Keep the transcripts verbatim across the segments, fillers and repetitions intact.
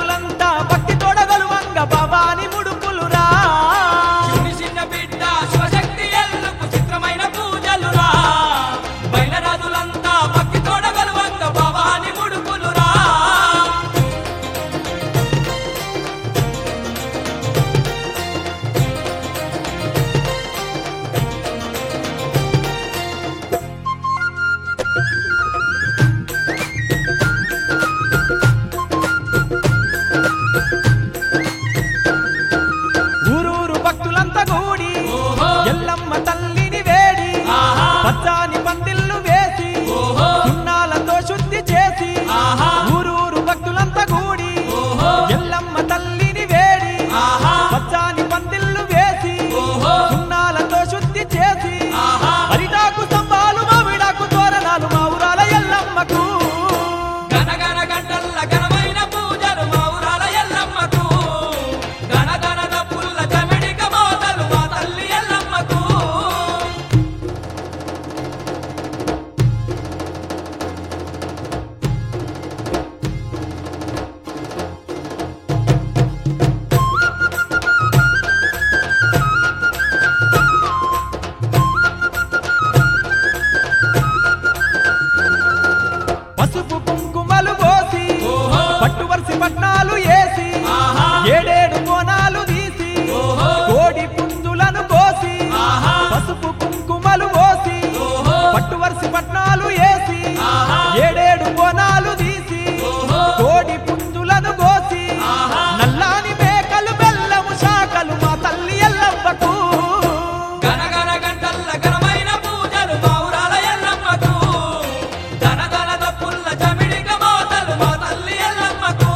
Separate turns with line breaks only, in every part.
రాజులంతా భక్తి తోడగలువంగ భవాని ముడుపులురా
శివుని చిన్న బిడ్డ శివశక్తి ఎల్లుకు చిత్రమైన పూజలురా బయలరాజులంతా భక్తి తోడగలువంగ భవాని ముడుపులురా
ఊరూరు భక్తులంతా కూడి ఎల్లమ్మ తల్లిని వేడి పచ్చాని పందిళ్ళు వేసి సున్నాలతో శుద్ధి చేసి ఊరూరు భక్తులంతా కూడి ఎల్లమ్మ తల్లిని వేడి పచ్చాని పందిళ్ళు వేసి సున్నాలతో శుద్ధి చేసి అరిటాకు స్తంభాలు మావిడాకు తోరణాలు మా ఊరాల ఎల్లమ్మకు
గనగన గంటల్ల ఘనమైన పూజలు మా ఊరాల ఎల్లమ్మకు గనగన దప్పుల్ల జమిడిక మోతలు మా తల్లి ఎల్లమ్మకు
పసుపు కుంకుమలు పోసి పట్టు వరిసి పట్నాలు వేసి ఏడేడు కోనాలు తీసి కోడి పుంజులను కోసి పసుపు కుంకుమలు పోసి పట్టు వరిసి పట్నాలు వేసి ఏడేడు కోనాలు తీసి కోడి పుంజులను కోసి నల్లాని మేకలు బెల్లము శాఖలు మా తల్లి ఎల్లమ్మకు
గనగన గంటల్ల ఘనమైన పూజలు మా ఊరాల ఎల్లమ్మకు గనగన దప్పుల్ల జమిడిక మోతలు మా తల్లి ఎల్లమ్మకు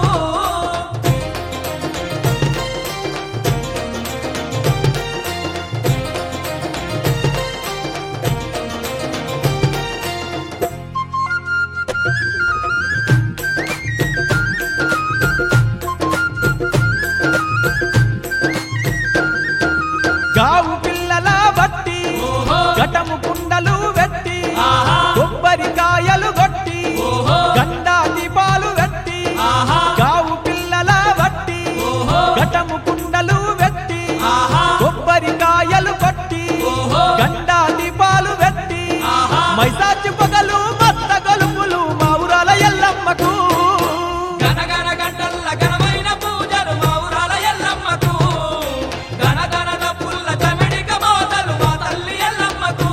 గావు పిల్లల బట్టి ఘటము కుండలు వెట్టి కొబ్బరికాయలు కొట్టి గండా దీపాలు వెట్టి గావు పిల్లల బట్టి ఘటము కుండలు వెట్టి కొబ్బరికాయలు కొట్టి గండా దీపాలు వెట్టి మైసాచి పగలు మత్త గలుపులు మా ఊరాల ఎల్లమ్మకు
గనగన గంటల్ల ఘనమైన పూజలు మా ఊరాల ఎల్లమ్మకు గనగన దప్పుల్ల జమిడిక మోతలు మా తల్లి ఎల్లమ్మకు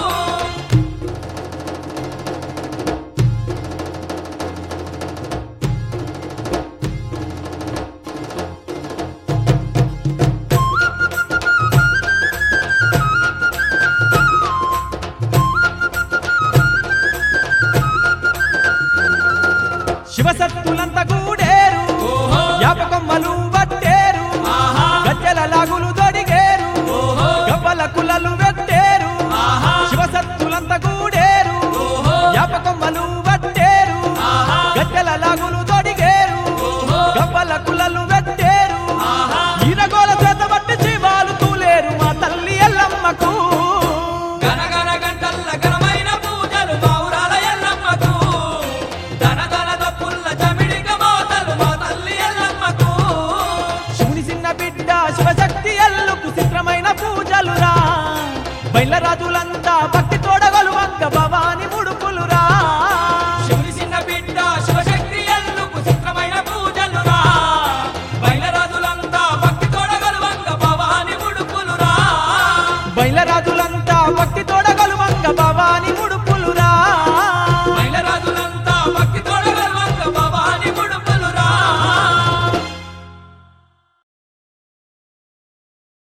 శివసత్తులంతా కూడేరు యాపకొమ్మలు పట్టేరు గజ్జల లాగులు తొడిగేరు గవ్వల కులలు వెట్టేరు శివసత్తులంతా కూడేరు యాపకొమ్మలు పట్టేరు గజ్జల లాగులు తొడిగేరు గవ్వల కులలు వెట్టేరు ఈనగోల చేత బట్టి జీవాలు తూలేరు మా తల్లి ఎల్లమ్మకు
గనగన గంటల్ల ఘనమైన పూజలు మా ఊరాల ఎల్లమ్మకు గనగన దప్పుల్ల జమిడిక మోతలు మా తల్లి ఎల్లమ్మకు
శివుని చిన్న బిడ్డ శివశక్తి ఎల్లుకు చిత్రమైన పూజలురా బయలరాజుల